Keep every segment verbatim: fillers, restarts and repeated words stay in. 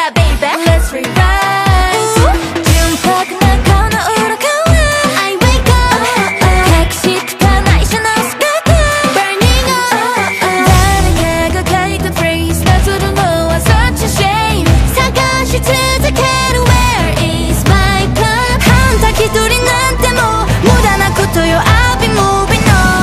거야 baby Let's rewrite 중턱난 거 너으로 가와 I wake up 택시부터 나의 샤넬 스펙 Burning up 나는 가각하게 그 phrase 나 둘을 모아 such a shame 사가시 투자케로 Where is my plan 한타 기돌이 난데 뭐 무단한 구토요 I'll be moving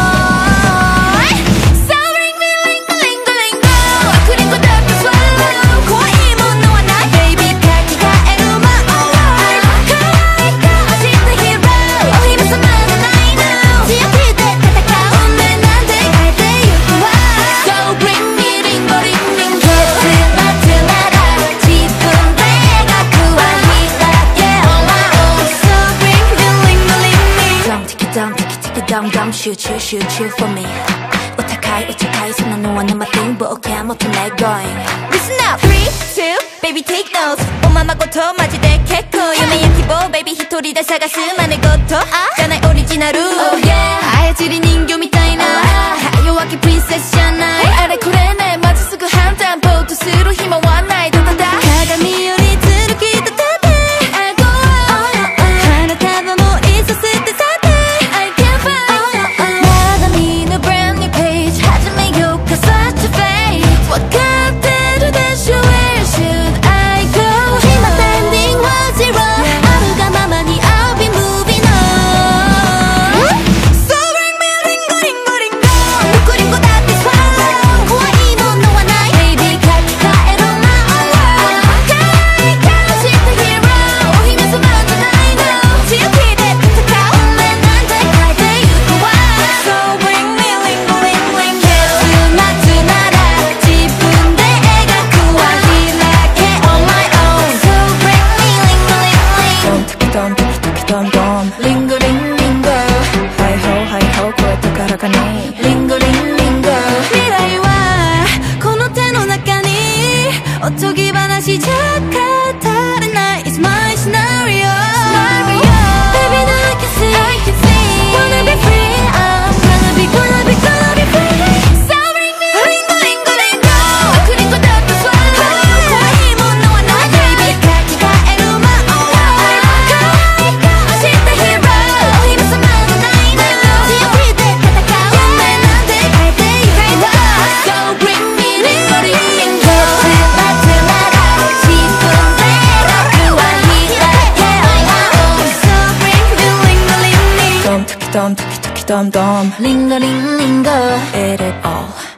Don't, don't shoot, shoot, shoot, shoot for me 우타카이, 우타카이 손 너와 나 맞대응 보게 못해 내 going Listen up, three, two, baby take notes 오마마 고토 마지대 개코夢焼き棒 baby 一人で探す真似事じゃないオリジナル Oh yeah 操り人形みたいな弱気プリンセスじゃないあれこれねまずすぐ判断ぼーっとする暇はないだだだ鏡よりずるきだだおとぎ話じゃ語れない It's my scenario Baby now I can see Wanna be free I'm gonna be gonna be gonna be free So ring me ring go ring go ring go 悪リンゴだと swallow 怖いものはない Baby 書き換える魔王可愛い顔したヒーローお姫様のないの ジーオーピー で戦う運命なんて変えてゆくわ So bring me ring go ring go Dum, dum, dum, dum, dum. Ling a ling ling, get it all.